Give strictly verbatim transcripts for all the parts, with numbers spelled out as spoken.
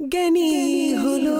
জ্ঞানী হলো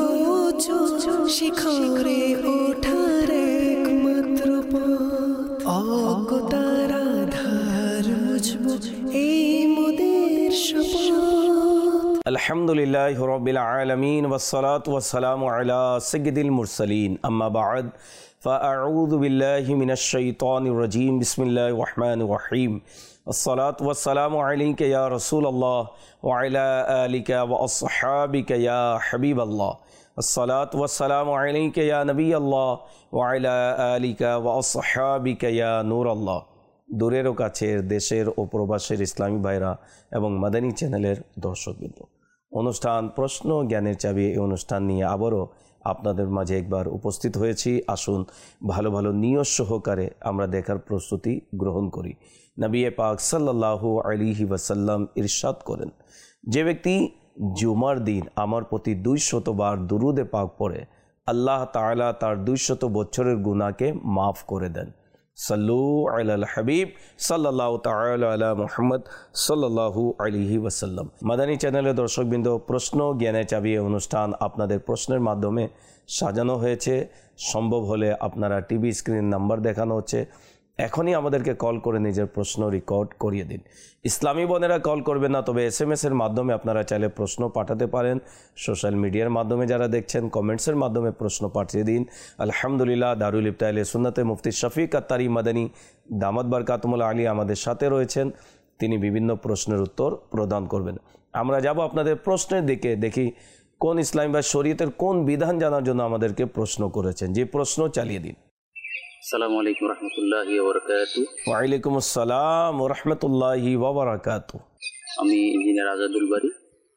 শিখরে ওঠার একমাত্র পথ, অজ্ঞতার আধার মুছবো এই মোদের শপথ। আলহামদুলিল্লাহি রাব্বিল আলামিন ওয়াসসালাতু ওয়াসসালামু আলা সাইয়্যিদিল মুরসালিন, আম্মা বা'দ, ফাআউযু বিল্লাহি মিনাশ শাইতানির রাজীম। বিসমিল্লাহির রহমানির রহিম। আসসালাতু ওয়াসসালামু আলাইকা ইয়া রাসূলুল্লাহ ওয়া আলা আলিকা ওয়া আসহাবিকা ইয়া হাবিবাল্লাহ। আসসালাতু ওয়াসসালামু আলাইকা ইয়া নবিয়াল্লাহ ওয়া আলা আলিকা ওয়া আসহাবিকা ইয়া নূরাল্লাহ। দূরের ও কাছের, দেশের ও প্রবাসের ইসলামী ভাইরা এবং মাদানী চ্যানেলের দর্শকবৃন্দ, অনুষ্ঠান প্রশ্ন জ্ঞানের চাবি এই অনুষ্ঠান নিয়ে আবারও আপনাদের মাঝে একবার উপস্থিত হয়েছি। আসুন ভালো ভালো নিয়ত সহকারে আমরা দেখার প্রস্তুতি গ্রহণ করি। নবী পাক সাল্লাল্লাহু আলাইহি ওয়াসাল্লাম ইরশাদ করেন, যে ব্যক্তি জুমার দিন আমার প্রতি দুইশত বার দুরুদে পাক পড়ে, আল্লাহ তাআলা তার দুইশত বছরের গুনাহকে মাফ করে দেন। সাল্লু আলাল হাবিব সাল্লাল্লাহু তাআলা আলা মুহাম্মদ সাল্লাল্লাহু আলাইহি ওয়াসাল্লাম। মাদানী চ্যানেলের দর্শকবৃন্দ, প্রশ্ন জ্ঞানের চাবি অনুষ্ঠান আপনাদের প্রশ্নের মাধ্যমে সাজানো হয়েছে। সম্ভব হলে আপনারা টিভি স্ক্রিন নাম্বার দেখানো হচ্ছে, এখনই আমাদেরকে কল করে নিজের প্রশ্ন রেকর্ড করিয়ে দিন। ইসলামী বোনেরা কল করবেন না, তবে এস এম এস এর মাধ্যমে আপনারা চাইলে প্রশ্ন পাঠাতে পারেন। সোশ্যাল মিডিয়ার মাধ্যমে যারা দেখছেন, কমেন্টসের মাধ্যমে প্রশ্ন পাঠিয়ে দিন। আলহামদুলিল্লাহ, দারুল ইফতা আহলে সুন্নাতে মুফতি শফিক আত্তারি মাদানী দামাত বারকাতুল আলী আমাদের সাথে রয়েছেন। তিনি বিভিন্ন প্রশ্নের উত্তর প্রদান করবেন। আমরা যাব আপনাদের প্রশ্নের দিকে, দেখি কোন ইসলামী বা শরীয়তের কোন বিধান জানার জন্য আমাদেরকে প্রশ্ন করেছেন। যে প্রশ্ন চালিয়ে দিন। আসসালামু আলাইকুম রহমতুল্লাহি ওয়া বারাকাতুহু। ওয়া আলাইকুম আসসালাম ওয়া রাহমাতুল্লাহি ওয়া বারাকাতুহু। আমি ইঞ্জিনিয়ার আজাদুল বারী,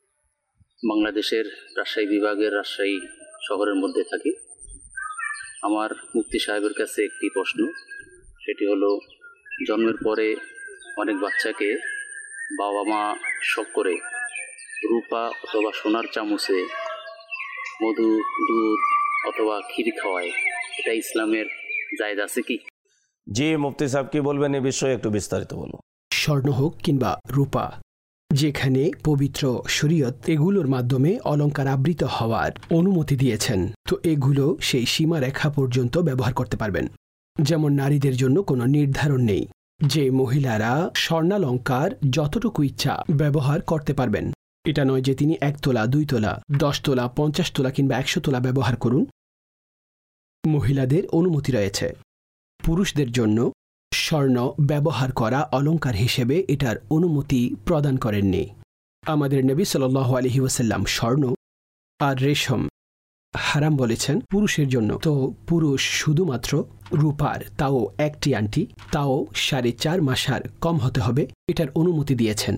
বাংলাদেশের রাজশাহী বিভাগের রাজশাহী শহরের মধ্যে থাকি। আমার মুফতি সাহেবের কাছে একটি প্রশ্ন, সেটি হলো, জন্মের পরে অনেক বাচ্চাকে বাবা মা শখ করে রূপা অথবা সোনার চামচে মধু, দুধ অথবা ক্ষীর খাওয়ায়, এটা ইসলামের জায়েজ আছে কি? জি মুফতি সাহেব, কি বলবেন এই বিষয়ে একটু বিস্তারিত বলুন। স্বর্ণ হোক কিংবা রূপা, যেখানে পবিত্র শরীয়ত এগুলোর মাধ্যমে অলংকার আবৃত হওয়ার অনুমতি দিয়েছেন, তো এগুলো সেই সীমারেখা পর্যন্ত ব্যবহার করতে পারবেন। যেমন নারীদের জন্য কোনো নির্ধারণ নেই যে মহিলারা স্বর্ণালংকার যতটুকু ইচ্ছা ব্যবহার করতে পারবেন। এটা নয় যে তিনি এক তোলা, দুই তোলা, দশ তোলা, পঞ্চাশ তোলা কিংবা একশো তোলা ব্যবহার করুন। মহিলাদের অনুমতি রয়েছে। পুরুষদের জন্য স্বর্ণ ব্যবহার করা অলংকার হিসেবে এটার অনুমতি প্রদান করেননি। আমাদের নবী সাল্লাল্লাহু আলাইহি ওয়াসাল্লাম স্বর্ণ আর রেশম হারাম বলেছেন পুরুষের জন্য। তো পুরুষ শুধুমাত্র রূপার, তাও একটি আংটি, তাও সাড়ে চার মাসার কম হতে হবে, এটার অনুমতি দিয়েছেন।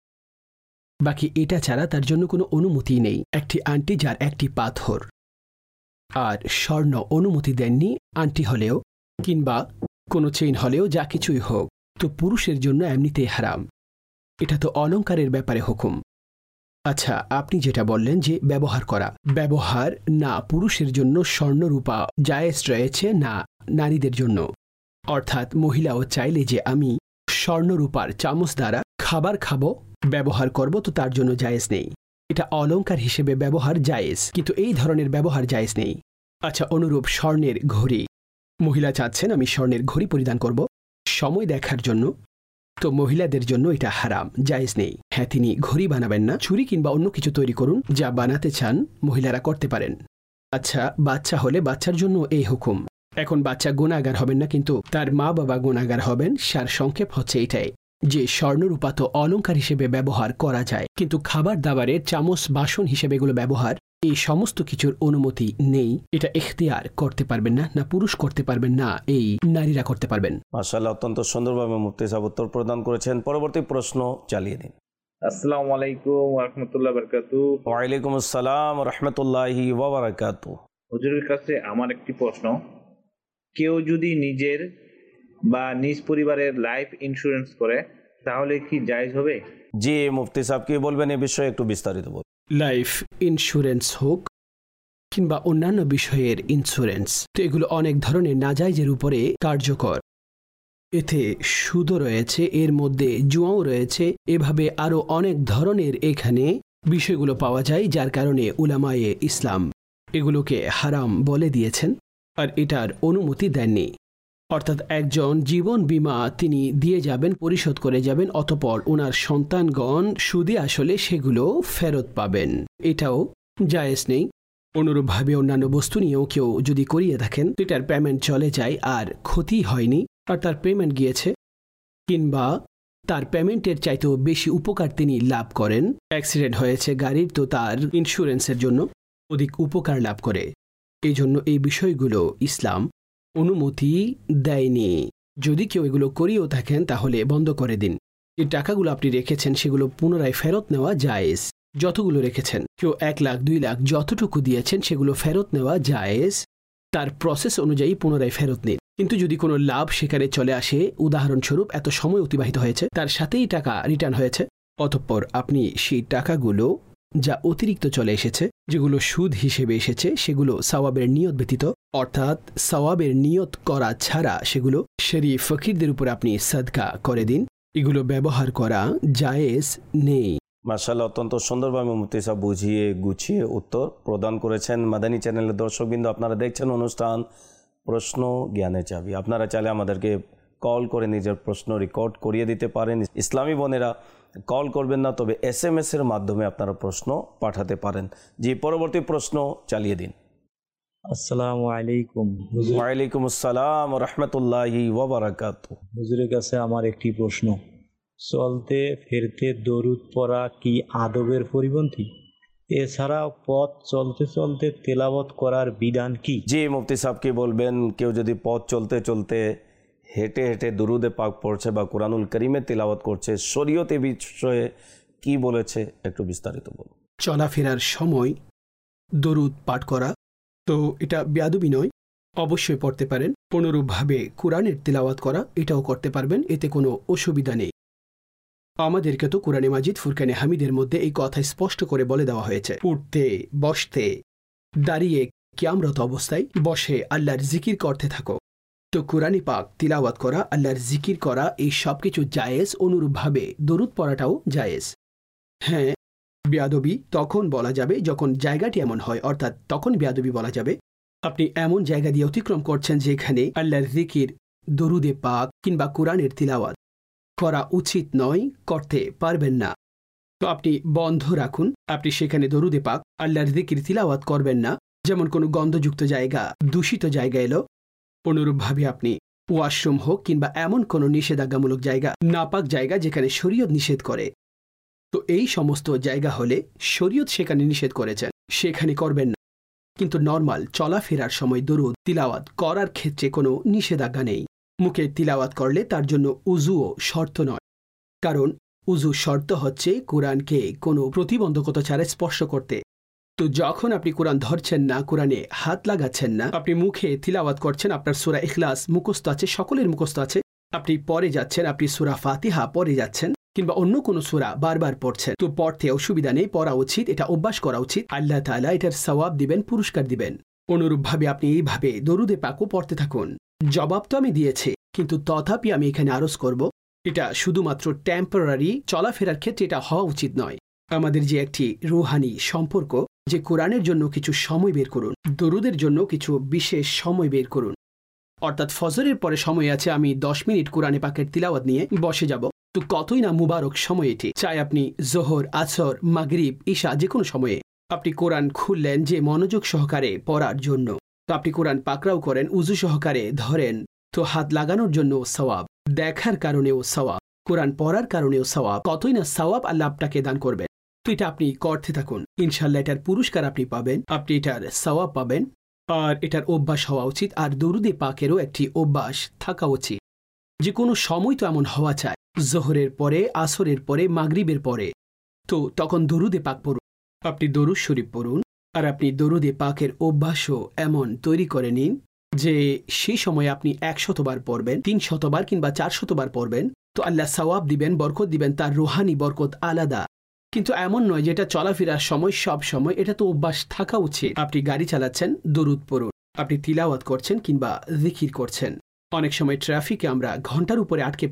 বাকি এটা ছাড়া তার জন্য কোনো অনুমতি নেই। একটি আংটি যার একটি পাথর আর স্বর্ণ অনুমতি দেননি, আংটি হলেও কিংবা কোনো চেইন হলেও, যা কিছুই হোক। তো পুরুষের জন্য এমনিতেই হারাম। এটা তো অলংকারের ব্যাপারে হুকুম। আচ্ছা, আপনি যেটা বললেন যে ব্যবহার করা, ব্যবহার না পুরুষের জন্য স্বর্ণ রূপা জায়েজ রয়েছে, না নারীদের জন্য। অর্থাৎ মহিলাও চাইলে যে আমি স্বর্ণ রূপার চামচ দ্বারা খাবার খাবো, ব্যবহার করব, তো তার জন্য জায়েজ নেই। এটা অলংকার হিসেবে ব্যবহার জায়েজ, কিন্তু এই ধরনের ব্যবহার জায়েজ নেই। আচ্ছা, অনুরূপ স্বর্ণের ঘড়ি, মহিলা চাচ্ছেন আমি স্বর্ণের ঘড়ি পরিধান করব সময় দেখার জন্য, তো মহিলাদের জন্য এটা হারাম, জায়েজ নেই। হ্যাঁ, তিনি ঘড়ি বানাবেন না, ছুরি কিংবা অন্য কিছু তৈরি করুন, যা বানাতে চান মহিলারা করতে পারেন। আচ্ছা, বাচ্চা হলে বাচ্চার জন্য এই হুকুম। এখন বাচ্চা গুনাহগার হবেন না, কিন্তু তার মা বাবা গুনাহগার হবেন। সার সংক্ষেপ হচ্ছে এটাই যে স্বর্ণরূপা তো অলংকার হিসেবে ব্যবহার করা যায়, কিন্তু খাবার দাবারের চামচ, বাসন হিসেবে এগুলো ব্যবহার, এই সমস্ত কিছুর অনুমতি নেই। এটা ইখতিয়ার করতে পারবেন না, না পুরুষ করতে পারবেন, না এই নারীরা করতে পারবেন। মাশাআল্লাহ, অত্যন্ত সুন্দরভাবে মুফতি সাহেব উত্তর প্রদান করেছেন। পরবর্তী প্রশ্ন চালিয়ে দিন। আসসালামু আলাইকুম ওয়া রাহমাতুল্লাহি ওয়া বারাকাতুহু। ওয়া আলাইকুম আসসালাম ওয়া রাহমাতুল্লাহি ওয়া বারাকাতুহু। হুজুরের কাছে আমার একটি প্রশ্ন, কেউ যদি নিজের বা নিজ পরিবারের লাইফ ইন্স্যুরেন্স করে, তাহলে কি জায়েজ হবে? জি মুফতি সাহেব, কি বলবেন এই বিষয়ে একটু বিস্তারিত বলুন। লাইফ ইন্স্যুরেন্স হোক কিংবা অন্যান্য বিষয়ের ইন্স্যুরেন্স, তো এগুলো অনেক ধরনের নাজায়েজের উপরে কার্যকর। এতে সুদও রয়েছে, এর মধ্যে জুয়াও রয়েছে, এভাবে আরও অনেক ধরনের এখানে বিষয়গুলো পাওয়া যায়, যার কারণে উলামায়ে ইসলাম এগুলোকে হারাম বলে দিয়েছেন আর এটার অনুমতি দেননি। অর্থাৎ একজন জীবন বীমা তিনি দিয়ে যাবেন, পরিশোধ করে যাবেন, অতঃপর ওনার সন্তানগণ সুদে আসলে সেগুলো ফেরত পাবেন, এটাও জায়েজ নেই। অনুরূপভাবে অন্যান্য বস্তু নিয়েও কেউ যদি করিয়ে থাকেন, এটার পেমেন্ট চলে যায় আর ক্ষতি হয়নি, আর তার পেমেন্ট গিয়েছে, কিংবা তার পেমেন্টের চাইতেও বেশি উপকার তিনি লাভ করেন। অ্যাক্সিডেন্ট হয়েছে গাড়ির, তো তার ইন্স্যুরেন্সের জন্য অধিক উপকার লাভ করে। এই জন্য এই বিষয়গুলো ইসলাম অনুমতি দেয়নি। যদি কেউ এগুলো করিয়েও থাকেন তাহলে বন্ধ করে দিন। এই টাকাগুলো আপনি রেখেছেন সেগুলো পুনরায় ফেরত নেওয়া জায়েজ। যতগুলো রেখেছেন, কেউ এক লাখ দুই লাখ যতটুকু দিয়েছেন সেগুলো ফেরত নেওয়া জায়েজ, তার প্রসেস অনুযায়ী পুনরায় ফেরত নিন। কিন্তু যদি কোনো লাভ সেখানে চলে আসে, উদাহরণস্বরূপ এত সময় অতিবাহিত হয়েছে, তার সাথেই টাকা রিটার্ন হয়েছে, অতঃপর আপনি সেই টাকাগুলো যা অতিরিক্ত চলে এসেছে, যেগুলো সুদ হিসেবে এসেছে, সেগুলো সওয়াবের নিয়ত ব্যতীত, অর্থাৎ সওয়াবের নিয়ত করা ছাড়া সেগুলো শরীফ ফকিরদের উপর আপনি সাদকা করে দিন। এগুলো ব্যবহার করা জায়েজ নেই। মাশাআল্লাহ, অত্যন্ত সুন্দরভাবে মুফতি সাহেব বুঝিয়ে গুছিয়ে উত্তর প্রদান করেছেন। মাদানী চ্যানেলের দর্শকবৃন্দ, আপনারা দেখছেন অনুষ্ঠান প্রশ্ন জ্ঞানের চাবি। আপনারা চাইলে আমাদেরকে কল করে নিজের প্রশ্ন রেকর্ড করিয়ে দিতে পারেন। ইসলামী বোনেরা কল করবেন না, তবে এস এম এস এর মাধ্যমে আপনারা প্রশ্ন পাঠাতে পারেন। জি, পরবর্তী প্রশ্ন চালিয়ে দিন। আসসালামু আলাইকুম। ওয়ালাইকুম আসসালাম ওয়া রাহমাতুল্লাহি ওয়া বারাকাতুহু। হুজুরের কাছে আমার একটি প্রশ্ন, চলতে ফিরতে দরুদ পড়া কি আদবের পরিপন্থী? এছাড়াও পথ চলতে চলতে তেলাওয়াত করার বিধান কি? জি, মুফতি সাহেব কি বলবেন? কেউ যদি পথ চলতে চলতে হেঁটে হেঁটে দুরুদে পাক পড়ছে বা কুরআনুল কারীমের তিলাওয়াত করছে, শরীয়ত এ বিষয়ে কি বলেছে একটু বিস্তারিত বলুন। চলাফেরার সময় দরুদ পাঠ করা তো এটা বেয়াদবি নয়, অবশ্যই পড়তে পারেন। অনুরূপভাবে কুরআনের তিলাওয়াত করা এটাও করতে পারবেন, এতে কোনো অসুবিধা নেই। আমাদেরকে তো কুরআনে মাজিদ ফুরকানে হামিদের মধ্যে এই কথা স্পষ্ট করে বলে দেওয়া হয়েছে, উঠতে বসতে দাঁড়িয়ে কিয়ামরত অবস্থায় বসে আল্লাহর জিকির করতে থাকো। তো কুরআনে পাক তিলাওয়াত করা, আল্লাহর জিকির করা, এই সব কিছু জায়েজ। অনুরূপভাবে দরুদ পড়াটাও জায়েজ। হ্যাঁ, বেয়াদবি তখন বলা যাবে যখন জায়গাটি এমন হয়, অর্থাৎ তখন বেয়াদবি বলা যাবে আপনি এমন জায়গা দিয়ে অতিক্রম করছেন যেখানে আল্লাহর জিকির, দরুদে পাক কিংবা কুরআনের তিলাওয়াত করা উচিত নয়, করতে পারবেন না। তো আপনি বন্ধ রাখুন, আপনি সেখানে দরুদে পাক, আল্লাহর জিকির, তিলাওয়াত করবেন না। যেমন কোনো গন্ধযুক্ত জায়গা, দূষিত জায়গা এলো, অনুরূপভাবে আপনি ওয়াশরুম হোক কিংবা এমন কোনো নিষেধাজ্ঞামূলক জায়গা, নাপাক জায়গা যেখানে শরীয়ত নিষেধ করে, তো এই সমস্ত জায়গা হলে শরীয়ত সেখানে নিষেধ করেছেন, সেখানে করবেন না। কিন্তু নর্মাল চলাফেরার সময় দরুদ তিলাওয়াত করার ক্ষেত্রে কোনো নিষেধাজ্ঞা নেই। মুখে তিলাওয়াত করলে তার জন্য উজুও শর্ত নয়, কারণ উজু শর্ত হচ্ছে কোরআনকে কোনো প্রতিবন্ধকতা ছাড়া স্পর্শ করতে। তো যখন আপনি কোরআন ধরছেন না, কোরআনে হাত লাগাচ্ছেন না, আপনি মুখে তিলাওয়াত করছেন, আপনার সূরা ইখলাস মুখস্থ আছে, সকলের মুখস্থ আছে, আপনি পড়ে যাচ্ছেন, আপনি সূরা ফাতিহা পড়ে যাচ্ছেন কিংবা অন্য কোনো সূরা বারবার পড়ছেন, তো পড়তে অসুবিধা নেই, পড়া উচিত, এটা অভ্যাস করা উচিত। আল্লাহ তাআলা এটার সওয়াব দিবেন, পুরস্কার দিবেন। অনুরূপভাবে আপনি এইভাবে দরুদে পাকও পড়তে থাকুন। জবাব তো আমি দিয়েছি, কিন্তু তথাপি আমি এখানে আরজ করব, এটা শুধুমাত্র টেম্পোরারি চলাফেরার ক্ষেত্রে এটা হওয়া উচিত নয়। আমাদের যে একটি রুহানি সম্পর্ক, যে কোরআনের জন্য কিছু সময় বের করুন, দরুদের জন্য কিছু বিশেষ সময় বের করুন। অর্থাৎ ফজরের পরে সময় আছে, আমি দশ মিনিট কোরআনে পাকের তিলাওয়াত নিয়ে বসে যাব, তো কতই না মুবারক সময় এটি। চাই আপনি জোহর, আসর, মাগরিব, ঈশা, যে কোনো সময়ে আপনি কোরআন খুললেন যে মনোযোগ সহকারে পড়ার জন্য, তো আপনি কোরআন পাকড়াও করেন, উজু সহকারে ধরেন, তো হাত লাগানোর জন্য সওয়াব, দেখার কারণেও সওয়াব, কোরআন পড়ার কারণেও সওয়াব, কতই না সওয়াব আল্লাহ আপনাকে দান করবেন। তো এটা আপনি করতে থাকুন, ইনশাল্লাহ এটার পুরস্কার আপনি পাবেন, আপনি এটার সওয়াব পাবেন, আর এটার অভ্যাস হওয়া উচিত। আর দরুদে পাকেরও একটি অভ্যাস থাকা উচিত। যে কোনো সময় তো এমন হওয়া চায়, জোহরের পরে, আসরের পরে, মাগরিবের পরে, তো তখন দরুদে পাক পড়ুন, আপনি দরুদ শরীফ পড়ুন, আর আপনি দরুদে পাকের অভ্যাসও এমন তৈরি করে নিন যে সেই সময় আপনি এক শতবার পড়বেন, তিন শতবার কিংবা চার শতবার পড়বেন, তো আল্লাহ সওয়াব দিবেন, বরকত দিবেন, তার রুহানি বরকত আলাদা। কিন্তু এমন নয় যেটা চলাফেরার সময় সব সময়, এটা তো অভ্যাস থাকা উচিত। আপনি গাড়ি চালাচ্ছেন, দরুদ পড়ুন, আপনি তিলাওয়াত করছেন কিংবা জিকির করছেন। অনেক সময় ট্রাফিকে আমরা ঘন্টার উপরে আটকে পড়ি,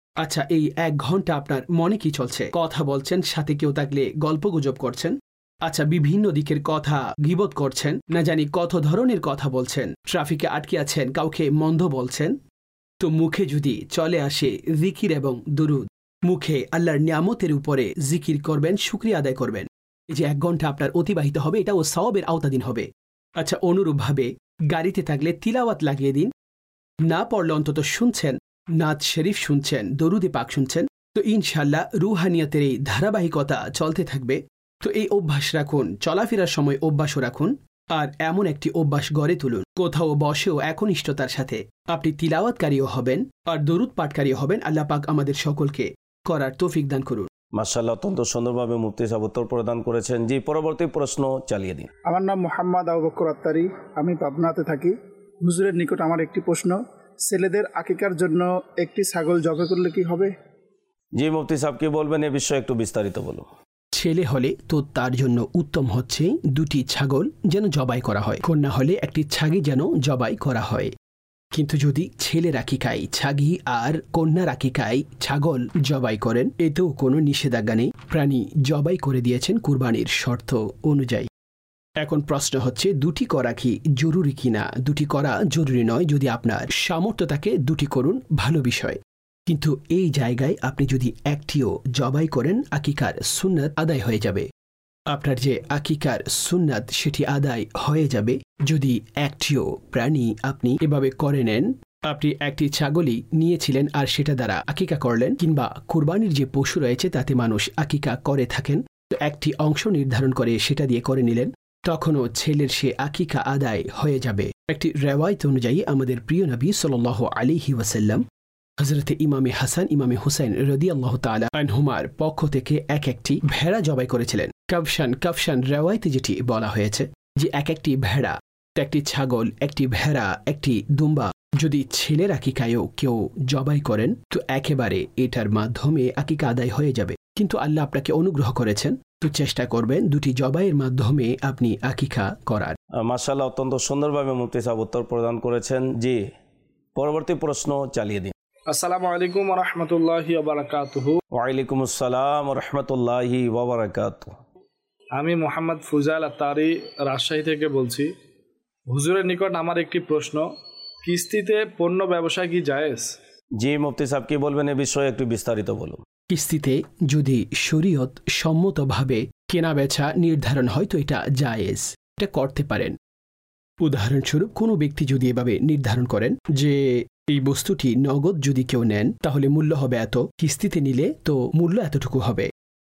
আচ্ছা, এই এক ঘন্টা আপনার মনে কি চলছে? কথা বলছেন, সাথে কেউ থাকলে গল্পগুজব করছেন, আচ্ছা বিভিন্ন দিকের কথা গীবত করছেন, না জানি কত ধরনের কথা বলছেন, ট্রাফিকে আটকে আছেন, কাউকে মন্দ বলছেন। তো মুখে যদি চলে আসে জিকির এবং দুরুদ, মুখে আল্লাহর নিয়ামতের উপরে জিকির করবেন, শুকরিয়া আদায় করবেন, এই যে এক ঘন্টা আপনার অতিবাহিত হবে, এটাও সওয়াবের আওতাধীন হবে। আচ্ছা, অনুরূপভাবে গাড়িতে থাকলে তিলাওয়াত লাগিয়ে দিন, না পড়লে অন্তত শুনছেন, নাত শরীফ শুনছেন, দরুদে পাক শুনছেন, তো ইনশাল্লাহ রুহানিয়তের এই ধারাবাহিকতা চলতে থাকবে। তো এই অভ্যাস রাখুন, চলাফেরার সময় অভ্যাসও রাখুন, আর এমন একটি অভ্যাস গড়ে তুলুন, কোথাও বসেও একনিষ্ঠতার সাথে আপনি তিলাওয়াতকারীও হবেন আর দরুদ পাঠকারীও হবেন। আল্লাহ পাক আমাদের সকলকে করার তৌফিক দান করুন। মাশাআল্লাহ, অত্যন্ত সুন্দরভাবে মুফতি সাহেব উত্তর প্রদান করেছেন। জি, পরবর্তী প্রশ্ন চালিয়ে দিন। আমার নাম মোহাম্মদ আবু বকর আত্তারি, আমি পাবনাতে থাকি। হুজুরের নিকট আমার একটি প্রশ্ন, ছেলেদের আকিকার জন্য একটি ছাগল জবাই করলে কি হবে? জি, মুফতি সাহেব কি বলবেন এ বিষয়ে একটু বিস্তারিত বলুন। ছেলে হলে তো তার জন্য উত্তম হচ্ছে দুটি ছাগল যেন জবাই করা হয়, কন্যা হলে একটি ছাগি যেন জবাই করা হয়। কিন্তু যদি ছেলের আকিকায় ছাগি আর কন্যার আকিকায় ছাগল জবাই করেন, এতেও কোনো নিষেধাজ্ঞা নেই, প্রাণী জবাই করে দিয়েছেন কুরবানির শর্ত অনুযায়ী। এখন প্রশ্ন হচ্ছে দুটি করা কি জরুরি কিনা? দুটি করা জরুরি নয়, যদি আপনার সামর্থ্য থাকে দুটি করুন, ভালো বিষয়। কিন্তু এই জায়গায় আপনি যদি একটিও জবাই করেন, আকিকার সুন্নাত আদায় হয়ে যাবে। আপনার যে আকিকার সুন্নাত সেটি আদায় হয়ে যাবে যদি একটিও প্রাণী আপনি এভাবে করে নেন। আপনি একটি ছাগলই নিয়েছিলেন আর সেটা দ্বারা আকিকা করলেন, কিংবা কুরবানির যে পশু রয়েছে তাতে মানুষ আকিকা করে থাকেন, তো একটি অংশ নির্ধারণ করে সেটা দিয়ে করে নিলেন, তখনও ছেলের সে আকিকা আদায় হয়ে যাবে। একটি রেওয়ায়ত অনুযায়ী আমাদের প্রিয় নবী সাল্লাল্লাহু আলাইহি ওয়াসাল্লাম হযরতে ইমামে হাসান ইমামে হুসাইন রাদিয়াল্লাহু তাআলা আনহুমার পক্ষ থেকে এক একটি ভেড়া জবাই করেছিলেন। কাফশান কাফশান রেওয়ায়তে যেটি বলা হয়েছে যে এক একটি ভেড়া, একটি ছাগল, একটি ভেড়া, একটি দুম্বা যদি ছেলের আকিকায়ও কেউ জবাই করেন তো একেবারে এটার মাধ্যমে আকিকা আদায় হয়ে যাবে। কিন্তু আল্লাহ আপনাকে অনুগ্রহ করেছেন, তো চেষ্টা করবেন দুটি জবাইয়ের মাধ্যমে আপনি আকিকা করার। মাশাআল্লাহ, অত্যন্ত সুন্দরভাবে মুফতি সাহেব উত্তর প্রদান করেছেন। জি, পরবর্তী প্রশ্ন চালিয়ে দিন। আসসালামু আলাইকুম ওয়া রাহমাতুল্লাহি ওয়া বারাকাতুহু। ওয়া আলাইকুম আসসালাম ওয়া রাহমাতুল্লাহি ওয়া বারাকাতুহু। আমি মোহাম্মদ ফুজাইল আত্তারি রাজশাহী থেকে বলছি। হুজুরের নিকট আমার একটি প্রশ্ন, কিস্তিতে পণ্য ব্যবসা কি জায়েজ? জি, মুফতি সাহেব কি বলবেন এ বিষয়ে একটু বিস্তারিত বলুন। কিস্তিতে যদি শরীয়ত সম্মতভাবে কেনা বেচা নির্ধারণ হয় তো এটা জায়েজ, এটা করতে পারেন। উদাহরণস্বরূপ কোনো ব্যক্তি যদি এভাবে নির্ধারণ করেন যে এই বস্তুটি নগদ যদি কেউ নেন তাহলে মূল্য হবে এত, কিস্তিতে নিলে তো মূল্য এতটুকু হবে,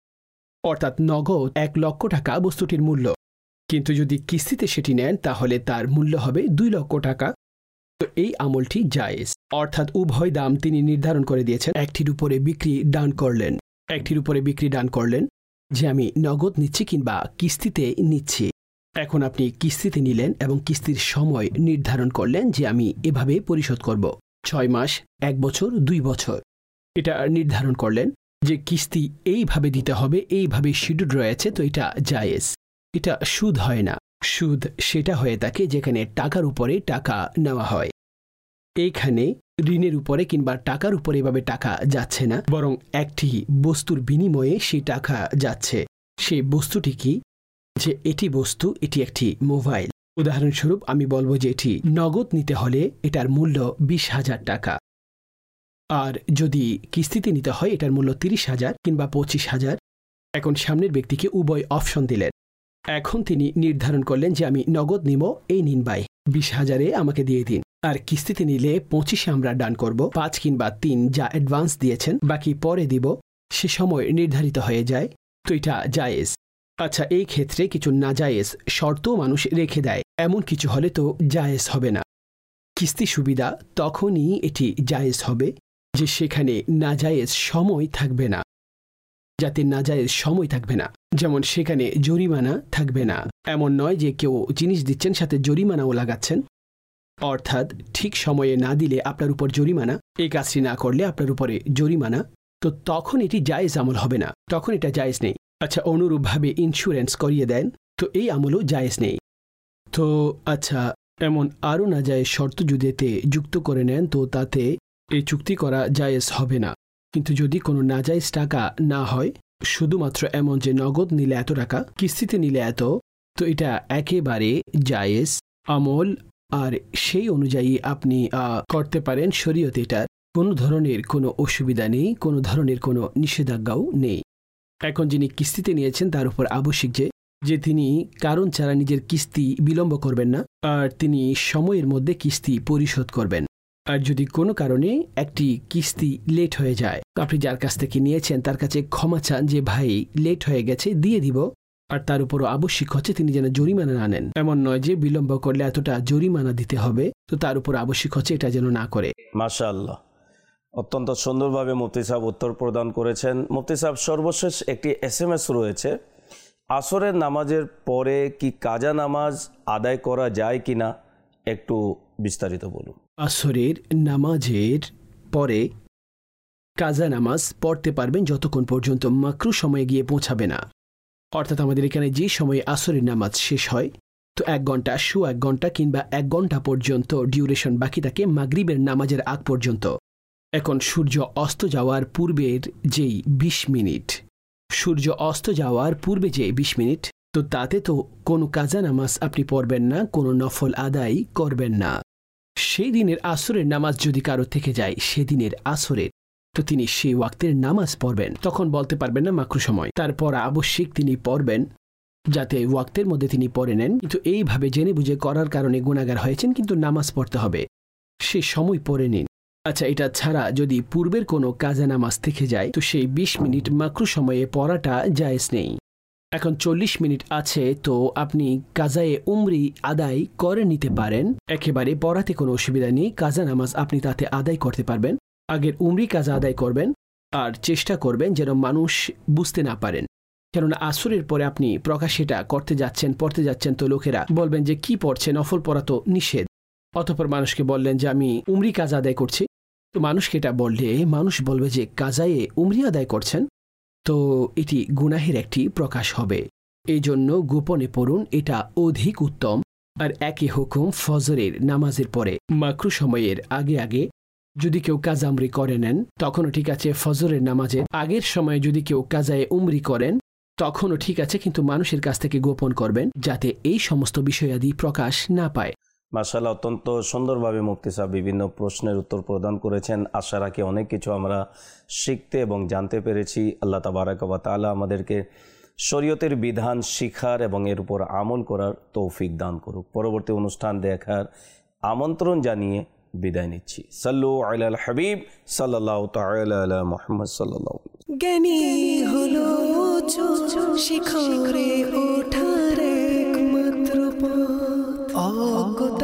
অর্থাৎ নগদ এক লক্ষ টাকা বস্তুটির মূল্য, কিন্তু যদি কিস্তিতে সেটি নেন তাহলে তার মূল্য হবে দুই লক্ষ টাকা। তো এই আমলটি জায়েজ, অর্থাৎ উভয় দাম তিনি নির্ধারণ করে দিয়েছেন। একটির উপরে বিক্রি ডান করলেন, একটির উপরে বিক্রি ডান করলেন যে আমি নগদ নিচ্ছি কিংবা কিস্তিতে নিচ্ছি। এখন আপনি কিস্তিতে নিলেন এবং কিস্তির সময় নির্ধারণ করলেন যে আমি এভাবে পরিশোধ করব, ছয় মাস, এক বছর, দুই বছর, এটা নির্ধারণ করলেন যে কিস্তি এইভাবে দিতে হবে, এইভাবে শিডিউল রয়েছে, তো এটা জায়েজ। এটা সুদ হয় না, সুদ সেটা হয়ে থাকে যেখানে টাকার উপরে টাকা নেওয়া হয়। এইখানে ঋণের উপরে কিংবা টাকার উপরে এভাবে টাকা যাচ্ছে না, বরং একটি বস্তুর বিনিময়ে সেই টাকা যাচ্ছে। সেই বস্তুটি কি? যে এটি বস্তু, এটি একটি মোবাইল। উদাহরণস্বরূপ আমি বলবো যে এটি নগদ নিতে হলে এটার মূল্য বিশ হাজার টাকা, আর যদি কিস্তিতে নিতে হয় এটার মূল্য তিরিশ হাজার কিংবা পঁচিশ হাজার। এখন সামনের ব্যক্তিকে উভয় অপশন দিলেন, এখন তিনি নির্ধারণ করলেন যে আমি নগদ নিব, এই নিন ভাই বিশ হাজারে আমাকে দিয়ে দিন, আর কিস্তিতে নিলে পঁচিশে আমরা ডান করব, পাঁচ কিংবা তিন যা অ্যাডভান্স দিয়েছেন বাকি পরে দিব, সে সময় নির্ধারিত হয়ে যায়, তো এটা জায়েজ। আচ্ছা, এই ক্ষেত্রে কিছু নাজায়েজ শর্ত মানুষ রেখে দেয়, এমন কিছু হলে তো জায়েজ হবে না। কিস্তি সুবিধা তখনই এটি জায়েজ হবে যে সেখানে নাজায়েজ সময় থাকবে না, যাতে নাজায়েজ সময় থাকবে না, যেমন সেখানে জরিমানা থাকবে না। এমন নয় যে কেউ জিনিস দিচ্ছেন সাথে জরিমানাও লাগাচ্ছেন, অর্থাৎ ঠিক সময়ে না দিলে আপনার উপর জরিমানা, এই কাজটি না করলে আপনার উপরে জরিমানা, তো তখন এটি জায়েজ আমল হবে না, তখন এটা জায়েজ নেই। আচ্ছা, অনুরূপভাবে ইন্স্যুরেন্স করিয়ে দেন, তো এই আমলও জায়েজ নেই। তো আচ্ছা, এমন আরও নাজায়েজ শর্ত যদি এতে যুক্ত করে নেন তো তাতে এই চুক্তি করা জায়েজ হবে না। কিন্তু যদি কোনো নাজাইজ টাকা না হয়, শুধুমাত্র এমন যে নগদ নিলে এত টাকা, কিস্তিতে নিলে এত, তো এটা একেবারে জায়েজ আমল, আর সেই অনুযায়ী আপনি করতে পারেন। শরীয়তে এটার কোনো ধরনের কোনো অসুবিধা নেই, কোনো ধরনের কোনো নিষেধাজ্ঞাও নেই। এখন যিনি কিস্তিতে নিয়েছেন তার উপর আবশ্যিক যে যে তিনি কারণ ছাড়া নিজের কিস্তি বিলম্ব করবেন না, আর তিনি সময়ের মধ্যে কিস্তি পরিশোধ করবেন। আর যদি কোনো কারণে একটি কিস্তি লেট হয়ে যায়, আপনি যার কাছ থেকে নিয়েছেন তার কাছে ক্ষমা চান যে ভাই লেট হয়ে গেছে, দিয়ে দিব। আর তার উপরও আবশ্যিক হচ্ছে তিনি যেন জরিমানা না নেন। এমন নয় যে বিলম্ব করলে এতটা জরিমানা দিতে হবে, তো তার উপর আবশ্যিক হচ্ছে এটা যেন না করে। মাশাআল্লাহ, অত্যন্ত সুন্দরভাবে মুফতি সাহেব উত্তর প্রদান করেছেন। মুফতি সাহেব, সর্বশেষ একটি এস এম এস রয়েছে, আসরের নামাজের পরে কি কাজা নামাজ আদায় করা যায় কিনা একটু বিস্তারিত বলুন। আসরের নামাজের পরে কাজা নামাজ পড়তে পারবেন যতক্ষণ পর্যন্ত মাকরু সময়ে গিয়ে পৌঁছাবে না। অর্থাৎ আমাদের এখানে যে সময়ে আসরের নামাজ শেষ হয়, তো এক ঘন্টা শু এক ঘন্টা কিংবা এক ঘন্টা পর্যন্ত ডিউরেশন বাকি থাকে মাগরিবের নামাজের আগ পর্যন্ত। এখন সূর্য অস্ত যাওয়ার পূর্বের যেই বিশ মিনিট সূর্য অস্ত যাওয়ার পূর্বে যে বিশ মিনিট, তো তাতে তো কোনো কাজা নামাজ আপনি পড়বেন না, কোনো নফল আদায় করবেন না। সেই দিনের আসরের নামাজ যদি কারো থেকে যায় সেদিনের আসরের, তো তিনি সেই ওয়াক্তের নামাজ পড়বেন, তখন বলতে পারবেন না মাকরু সময়। তারপর আবশ্যিক তিনি পড়বেন যাতে ওয়াক্তের মধ্যে তিনি পড়ে নেন, কিন্তু এইভাবে জেনে বুঝে করার কারণে গুনাহগার হয়েছেন, কিন্তু নামাজ পড়তে হবে, সে সময় পড়ে নিন। আচ্ছা, এটা ছাড়া যদি পূর্বের কোনো কাজা নামাজ থেকে যায়, তো সেই বিশ মিনিট মাকরু সময়ে পড়াটা জায়েজ নেই। এখন চল্লিশ মিনিট আছে, তো আপনি কাজায়ে উমরি আদায় করে নিতে পারেন, একেবারে পড়াতে কোনো অসুবিধা নেই। কাজা নামাজ আপনি তাতে আদায় করতে পারবেন। আগের উমরি কাজা আদায় করবেন, আর চেষ্টা করবেন যেন মানুষ বুঝতে না পারেন, কেননা আসরের পরে আপনি প্রকাশ্যে এটা করতে যাচ্ছেন, পড়তে যাচ্ছেন, তো লোকেরা বলবেন যে কি পড়ছেন, নফল পড়া তো নিষেধ। অতঃপর মানুষকে বললেন যে আমি উমরি কাজা আদায় করছি, তো মানুষকে এটা বললে মানুষ বলবে যে কাজায়ে উমরি আদায় করছেন, তো এটি গুনাহের একটি প্রকাশ হবে। এই জন্য গোপনে পড়ুন, এটা অধিক উত্তম। আর একই হুকুম ফজরের নামাজের পরে মাকরু সময়ের আগে আগে যদি কেউ কাজা উমরি করে নেন তখনও ঠিক আছে। ফজরের নামাজের আগের সময়ে যদি কেউ কাজায়ে উমরি করেন তখনও ঠিক আছে, কিন্তু মানুষের কাছ থেকে গোপন করবেন যাতে এই সমস্ত বিষয়াদি প্রকাশ না পায়। মাশাআল্লাহ, অত্যন্ত সুন্দরভাবে মুফতি সাহেব বিভিন্ন প্রশ্নের উত্তর প্রদান করেছেন। আশা রাখি অনেক কিছু আমরা শিখতে এবং জানতে পেরেছি। আল্লাহ তাবারাক ওয়া তাআলা আমাদেরকে শরীয়তের বিধান শিখার এবং এর উপর আমল করার তৌফিক দান করুক। পরবর্তী অনুষ্ঠান দেখার আমন্ত্রণ জানিয়ে বিদায় নিচ্ছি। সাল্লু আলাল হাবিব সাল্লাল্লাহু তাআলা আলা মুহাম্মদ সাল্লাল্লাহু। জ্ঞানী হলো শিখরে ওঠার একমাত্র পথ, অজ্ঞতা